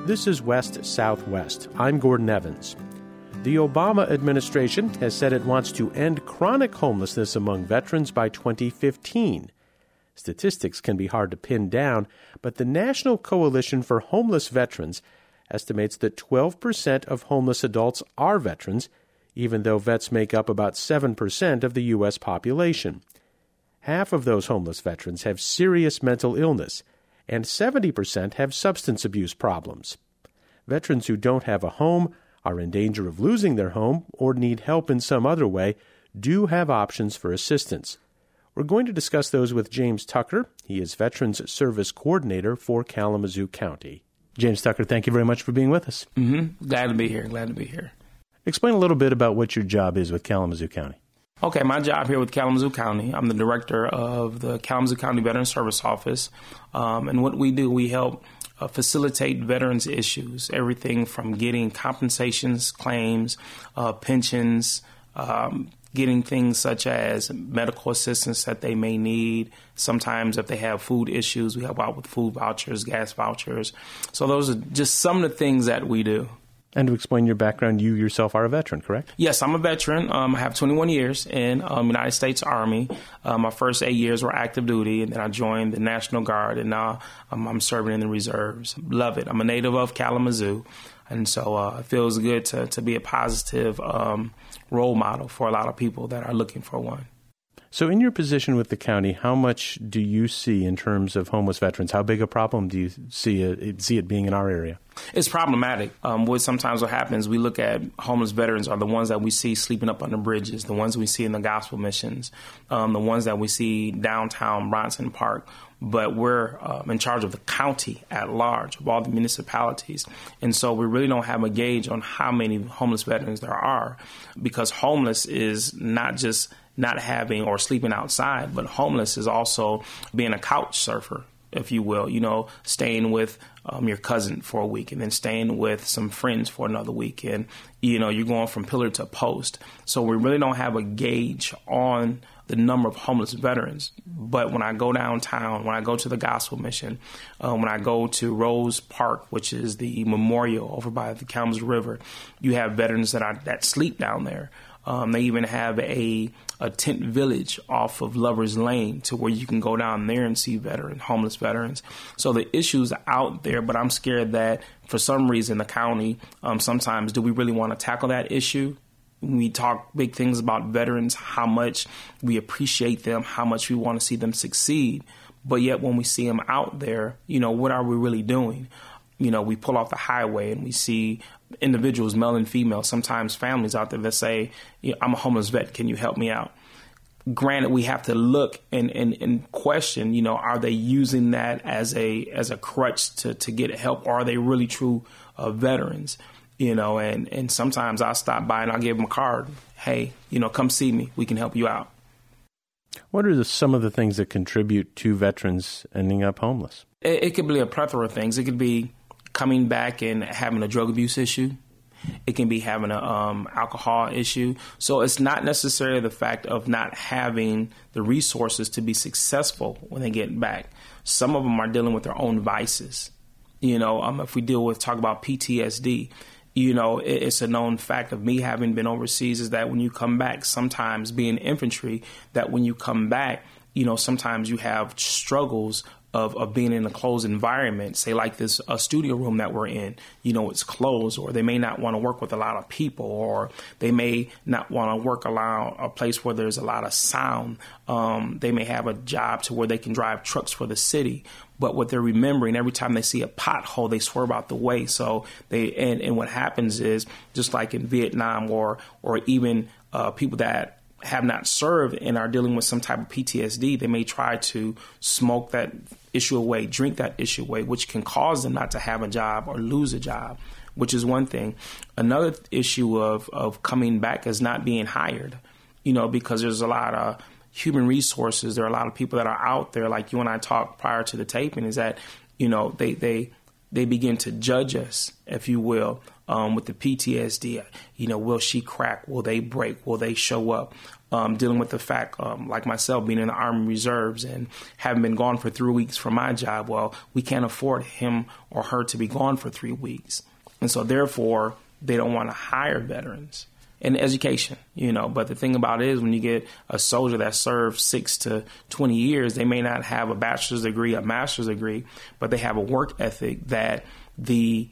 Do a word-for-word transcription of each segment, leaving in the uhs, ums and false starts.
This is West Southwest. I'm Gordon Evans. The Obama administration has said it wants to end chronic homelessness among veterans by twenty fifteen. Statistics can be hard to pin down, but the National Coalition for Homeless Veterans estimates that twelve percent of homeless adults are veterans, even though vets make up about seven percent of the U S population. Half of those homeless veterans have serious mental illness, and seventy percent have substance abuse problems. Veterans who don't have a home, are in danger of losing their home, or need help in some other way do have options for assistance. We're going to discuss those with James Tucker. He is Veterans Service Coordinator for Kalamazoo County. James Tucker, thank you very much for being with us. Mm-hmm. Glad to be here. Glad to be here. Explain a little bit about what your job is with Kalamazoo County. Okay, my job here with Kalamazoo County, I'm the director of the Kalamazoo County Veterans Service Office. Um, and what we do, we help uh, facilitate veterans issues, everything from getting compensations, claims, uh, pensions, um, getting things such as medical assistance that they may need. Sometimes if they have food issues, we help out with food vouchers, gas vouchers. So those are just some of the things that we do. And to explain your background, you yourself are a veteran, correct? Yes, I'm a veteran. Um, I have twenty-one years in the um, United States Army. Uh, my first eight years were active duty, and then I joined the National Guard, and now um, I'm serving in the reserves. Love it. I'm a native of Kalamazoo, and so uh, it feels good to, to be a positive um, role model for a lot of people that are looking for one. So in your position with the county, how much do you see in terms of homeless veterans? How big a problem do you see it, see it being in our area? It's problematic. Um, what sometimes what happens, we look at homeless veterans are the ones that we see sleeping up under bridges, the ones we see in the gospel missions, um, the ones that we see downtown Bronson Park. But we're uh, in charge of the county at large, of all the municipalities. And so we really don't have a gauge on how many homeless veterans there are, because homeless is not just not having or sleeping outside, but homeless is also being a couch surfer, if you will, you know, staying with um, your cousin for a week and then staying with some friends for another week. And, you know, you're going from pillar to post. So we really don't have a gauge on the number of homeless veterans. But when I go downtown, when I go to the gospel mission, uh, when I go to Rose Park, which is the memorial over by the Kalamazoo River, you have veterans that are that sleep down there. Um, they even have a, a tent village off of Lover's Lane to where you can go down there and see veteran, homeless veterans. So the issue's out there, but I'm scared that for some reason the county, um, sometimes do we really want to tackle that issue? We talk big things about veterans, how much we appreciate them, how much we want to see them succeed. But yet when we see them out there, you know, what are we really doing? You know, we pull off the highway and we see individuals, male and female, sometimes families out there that say, I'm a homeless vet, can you help me out? Granted, we have to look and, and, and question, you know, are they using that as a as a crutch to, to get help? Or are they really true uh, veterans? You know, and, and sometimes I'll stop by and I'll give them a card. Hey, you know, come see me. We can help you out. What are the, some of the things that contribute to veterans ending up homeless? It, it could be a plethora of things. It could be coming back and having a drug abuse issue. It can be having an um, alcohol issue. So it's not necessarily the fact of not having the resources to be successful when they get back. Some of them are dealing with their own vices. You know, um, if we deal with, talk about P T S D, you know, it, it's a known fact of me having been overseas is that when you come back, sometimes being infantry, that when you come back, you know, sometimes you have struggles Of, of being in a closed environment, say like this a studio room that we're in, you know, it's closed, or they may not want to work with a lot of people, or they may not want to work around a place where there's a lot of sound. Um, they may have a job to where they can drive trucks for the city, but what they're remembering every time they see a pothole, they swerve out the way. So they and, and what happens is, just like in Vietnam or or even uh, people that have not served and are dealing with some type of P T S D, they may try to smoke that issue away, drink that issue away, which can cause them not to have a job or lose a job, which is one thing. Another issue of, of coming back is not being hired, you know, because there's a lot of human resources. There are a lot of people that are out there, like you and I talked prior to the taping, is that, you know, they, they, they begin to judge us, if you will, um, with the P T S D. You know, will she crack? Will they break? Will they show up? um, dealing with the fact, um, like myself, being in the Army Reserves and having been gone for three weeks from my job. Well, we can't afford him or her to be gone for three weeks. And so therefore, they don't want to hire veterans. In education, you know, but the thing about it is when you get a soldier that served six to twenty years, they may not have a bachelor's degree, a master's degree, but they have a work ethic that the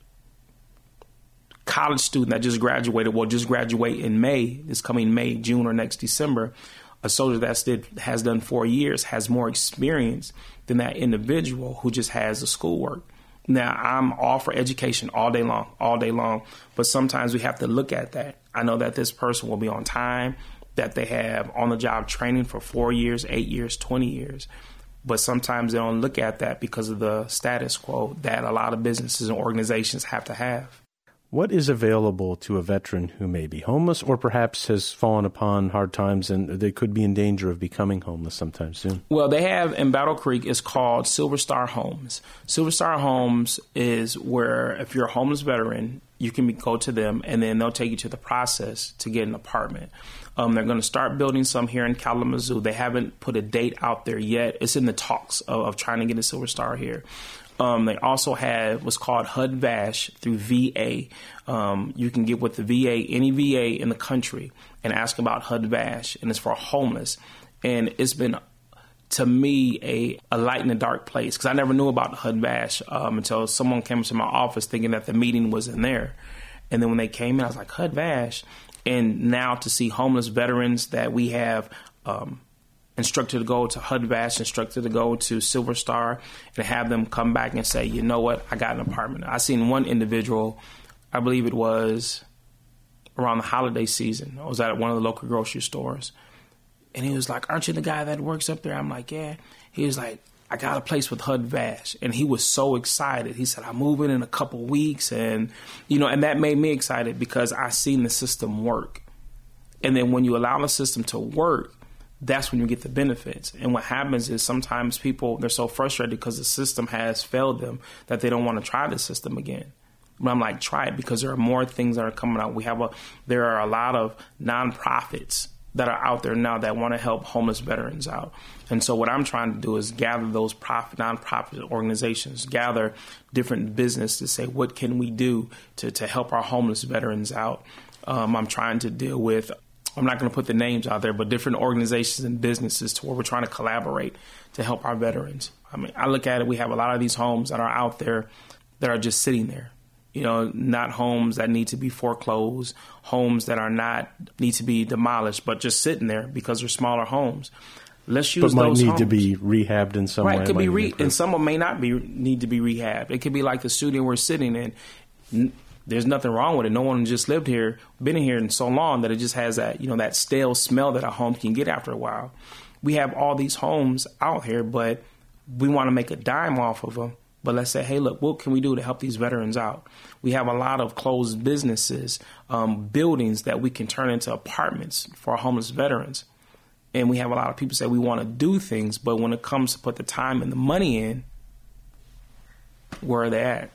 college student that just graduated will just graduate in May, this coming May, June, or next December. A soldier that did, has done four years has more experience than that individual who just has the schoolwork. Now, I'm all for education all day long, all day long, but sometimes we have to look at that. I know that this person will be on time, that they have on-the-job training for four years, eight years, twenty years, but sometimes they don't look at that because of the status quo that a lot of businesses and organizations have to have. What is available to a veteran who may be homeless or perhaps has fallen upon hard times and they could be in danger of becoming homeless sometime soon? Well, they have in Battle Creek, it's called Silver Star Homes. Silver Star Homes is where if you're a homeless veteran, you can be, go to them and then they'll take you to the process to get an apartment. Um, they're going to start building some here in Kalamazoo. They haven't put a date out there yet. It's in the talks of, of trying to get a Silver Star here. Um, they also have what's called H U D VASH through V A. Um, you can get with the V A, any V A in the country, and ask about H U D VASH, and it's for homeless. And it's been, to me, a, a light in the dark place, because I never knew about H U D VASH um, until someone came into my office thinking that the meeting was in there. And then when they came in, I was like, H U D VASH. And now to see homeless veterans that we have um, instructed to go to H U D VASH, instructed to go to Silver Star, and have them come back and say, you know what, I got an apartment. I seen one individual, I believe it was around the holiday season. I was at one of the local grocery stores. And he was like, aren't you the guy that works up there? I'm like, yeah. He was like, I got a place with H U D VASH. And he was so excited. He said, I'm moving in a couple weeks. And, you know, and that made me excited because I seen the system work. And then when you allow the system to work, that's when you get the benefits. And what happens is sometimes people, they're so frustrated because the system has failed them that they don't want to try the system again. But I'm like, try it, because there are more things that are coming out. We have a, there are a lot of nonprofits that are out there now that want to help homeless veterans out. And so what I'm trying to do is gather those profit, nonprofit organizations, gather different business to say, what can we do to, to help our homeless veterans out? Um, I'm trying to deal with, I'm not going to put the names out there, but different organizations and businesses to where we're trying to collaborate to help our veterans. I mean, I look at it, we have a lot of these homes that are out there that are just sitting there. You know, not homes that need to be foreclosed, homes that are not, need to be demolished, but just sitting there because they're smaller homes. Let's use but might those need homes. to be rehabbed in some right, way. It could be re- and some of them may not be need to be rehabbed. It could be like the studio we're sitting in. N- There's nothing wrong with it. No one just lived here, been in here in so long that it just has that, you know, that stale smell that a home can get after a while. We have all these homes out here, but we want to make a dime off of them. But let's say, hey, look, what can we do to help these veterans out? We have a lot of closed businesses, um, buildings that we can turn into apartments for our homeless veterans. And we have a lot of people say we want to do things, but when it comes to put the time and the money in, where are they at?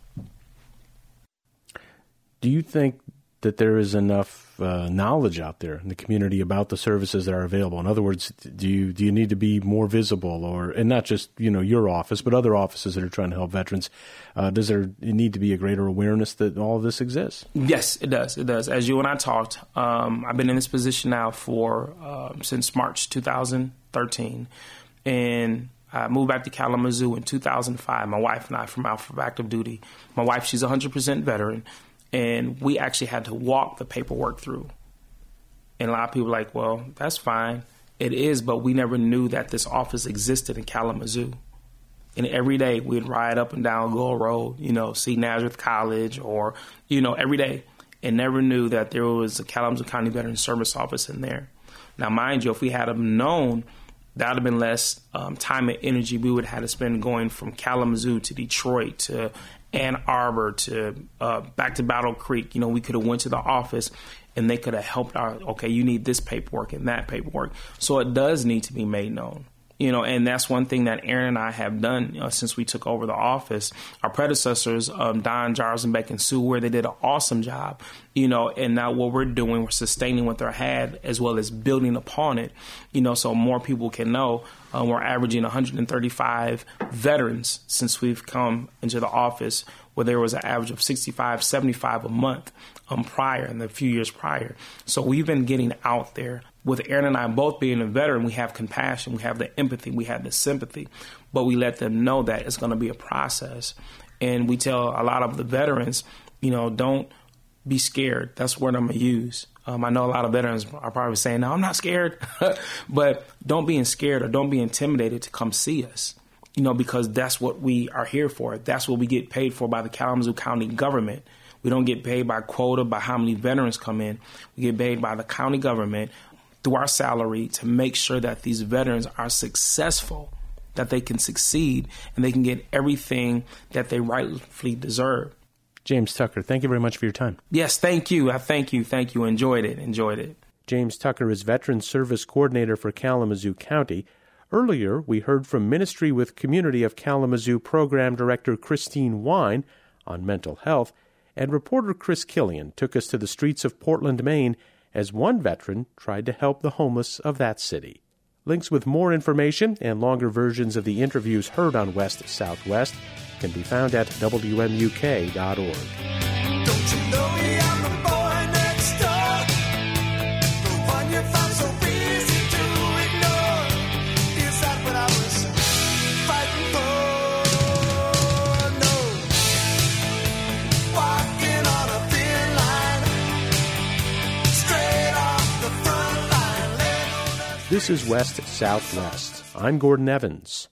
Do you think that there is enough uh, knowledge out there in the community about the services that are available? In other words, do you do you need to be more visible, or and not just you know your office, but other offices that are trying to help veterans? Uh, does there need to be a greater awareness that all of this exists? Yes, it does. It does. As you and I talked, um, I've been in this position now for um, since March two thousand thirteen, and I moved back to Kalamazoo in two thousand five. My wife and I from out for active duty. My wife, she's a one hundred percent veteran. And we actually had to walk the paperwork through. And a lot of people are like, well, that's fine. It is, but we never knew that this office existed in Kalamazoo. And every day we'd ride up and down Gold Road, you know, see Nazareth College or, you know, every day. And never knew that there was a Kalamazoo County Veterans Service office in there. Now, mind you, if we had have known, that would have been less um, time and energy we would have had to spend going from Kalamazoo to Detroit to Ann Arbor to uh, back to Battle Creek. You know, we could have went to the office and they could have helped out. Okay, you need this paperwork and that paperwork. So it does need to be made known. You know, and that's one thing that Aaron and I have done, you know, since we took over the office. Our predecessors, um, Don, Jarzenbeck, and Sue Ware, they did an awesome job, you know, and now what we're doing, we're sustaining what they had as well as building upon it, you know, so more people can know. Um, we're averaging one hundred thirty-five veterans since we've come into the office, where there was an average of sixty-five, seventy-five a month um, prior, in the few years prior. So we've been getting out there. With Aaron and I both being a veteran, we have compassion, we have the empathy, we have the sympathy, but we let them know that it's going to be a process. And we tell a lot of the veterans, you know, don't be scared. That's the word I'm going to use. Um, I know a lot of veterans are probably saying, no, I'm not scared. But don't be scared or don't be intimidated to come see us, you know, because that's what we are here for. That's what we get paid for by the Kalamazoo County government. We don't get paid by quota, by how many veterans come in. We get paid by the county government through our salary to make sure that these veterans are successful, that they can succeed, and they can get everything that they rightfully deserve. James Tucker, thank you very much for your time. Yes, thank you. I thank you. Thank you. Enjoyed it. Enjoyed it. James Tucker is Veterans Service Coordinator for Kalamazoo County. Earlier, we heard from Ministry with Community of Kalamazoo Program Director Christine Wine on mental health, and reporter Chris Killian took us to the streets of Portland, Maine, as one veteran tried to help the homeless of that city. Links with more information and longer versions of the interviews heard on West Southwest can be found at W M U K dot org. Don't you know me, I'm the boy next door, the one you found so easy to ignore. Is that what I was fighting for? No. Walking on a thin line, straight off the front line. This is West Southwest. I'm Gordon Evans.